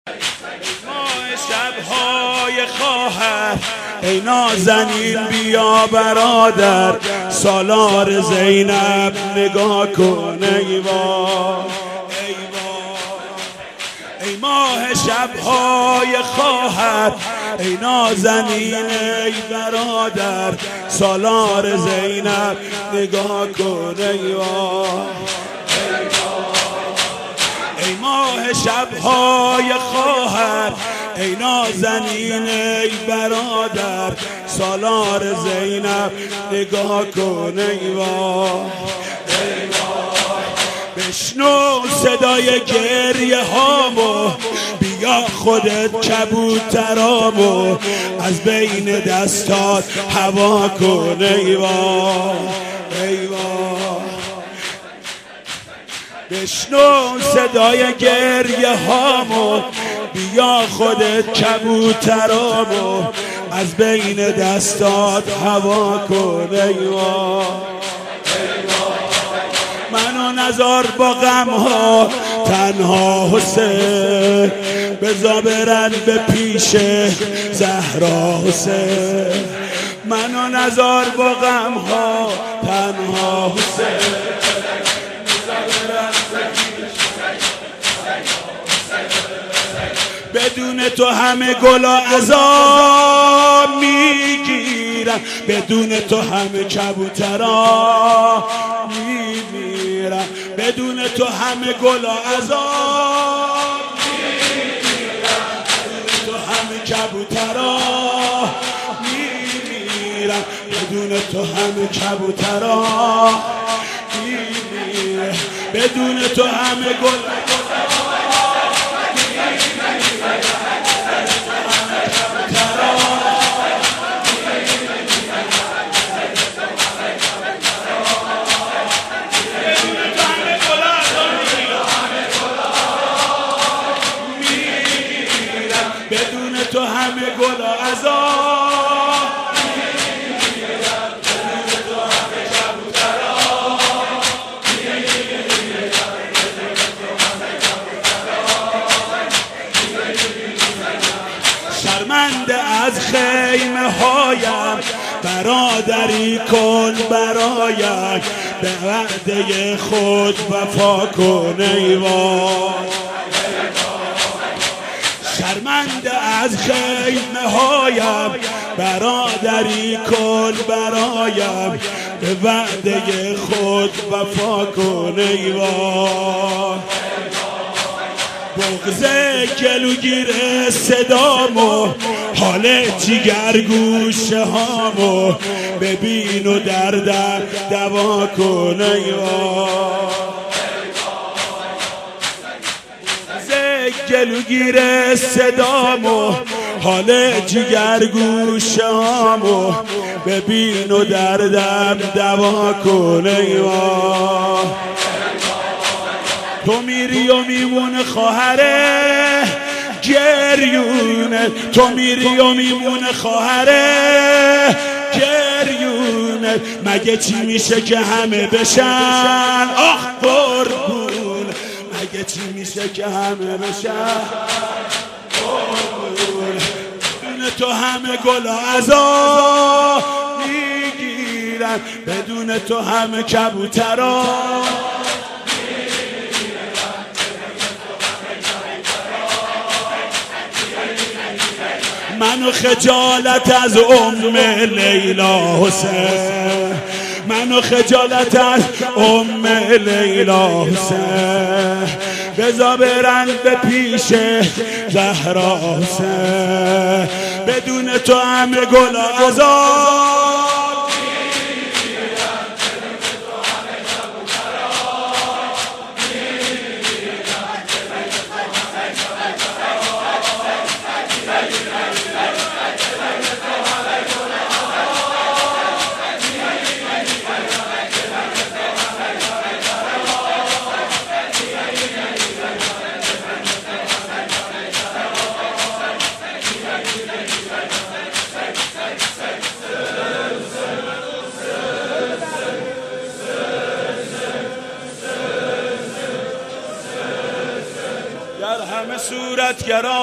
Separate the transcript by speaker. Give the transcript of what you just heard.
Speaker 1: ماه شب‌های خواهر ای نازنین بیا برادر، سالار زینب نگاه کن ای وای ای ماه شب‌های خواهر ای نازنین ای برادر، سالار زینب نگاه کن ای وای ای ماه شب‌های خواهر ای نازنین ای برادر، سالار زینب نگاه کن ای وای بشنو صدای گریه هامو، بیا خودت کبوترامو از بین دستات هوا کن ای وای ای وای بشنو صدای گریه هامو، بیا خودت کبوترامو از بین دستات هوا کن ای وای منو نذار با غم ها تنها حسین، بذار برن به پیش زهرا حسین، منو نذار با غم ها تنها حسین، بدون تو همه گلا عذاب میگیرن، بدون تو همه کبوترا میمیرن، بدون تو همه گلا عذاب میگیرن، بدون تو همه کبوترا میمیرن، بدون تو همه کبوترا میمیرن، بدون تو همه گلا بدون تو همه گل و عذاب میگیرن، بدون تو همه کبوترا شرمنده از خیمه هایم، برادری کن برایم، به وعده خود وفا کن ای وای شرمنده از خیمه هایم، برادری کن برایم، به وعده خود وفا کن ای وای بغض گلوگیر صدامو، حال جگر گوشه هامو، ببین و دردم دوا کن ای وای گلوگیر صدامو، حال جگر گوشامو، ببین و دردم دوا کن ای وای تو میری و میمونه خواهره گریونه، تو میری و میمونه خواهره گریونه، مگه چی میشه که همه بشن آخ قربون، مگه چی میشه که همه بشن بدون تو همه گل و عذاب میگیرن، بدون تو همه کبوترا منو خجالت از لیلا حسین، منو خجالت از لیلا حسین، بذار برن به پیش زهرا حسین، بدون تو همه گل و عذاب صورتگران